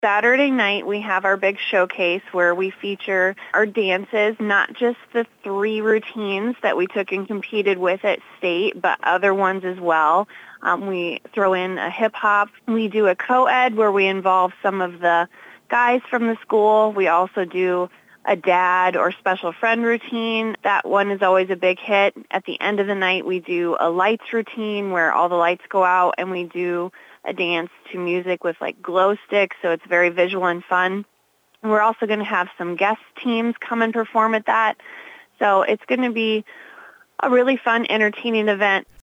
Saturday night, we have our big showcase where we feature our dances, not just the 3 routines that we took and competed with at state, but other ones as well. We throw in a hip-hop. We do a co-ed where we involve some of the guys from the school. We also do a dad or special friend routine. That one is always a big hit. At the end of the night, we do a lights routine where all the lights go out, and we do a dance to music with like glow sticks, so it's very visual and fun. And we're also going to have some guest teams come and perform at that. So it's going to be a really fun, entertaining event.